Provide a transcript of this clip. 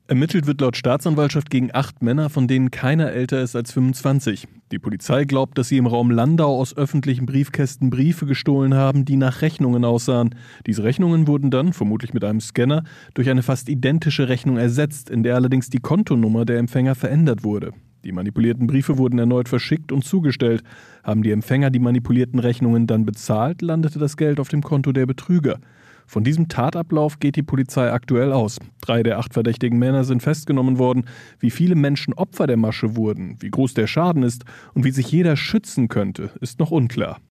Ermittelt wird laut Staatsanwaltschaft gegen 8 Männer, von denen keiner älter ist als 25. Die Polizei glaubt, dass sie im Raum Landau aus öffentlichen Briefkästen Briefe gestohlen haben, die nach Rechnungen aussahen. Diese Rechnungen wurden dann, vermutlich mit einem Scanner, durch eine fast identische Rechnung ersetzt, in der allerdings die Kontonummer der Empfänger verändert wurde. Die manipulierten Briefe wurden erneut verschickt und zugestellt. Haben die Empfänger die manipulierten Rechnungen dann bezahlt, landete das Geld auf dem Konto der Betrüger. Von diesem Tatablauf geht die Polizei aktuell aus. 3 der 8 verdächtigen Männer sind festgenommen worden. Wie viele Menschen Opfer der Masche wurden, wie groß der Schaden ist und wie sich jeder schützen könnte, ist noch unklar.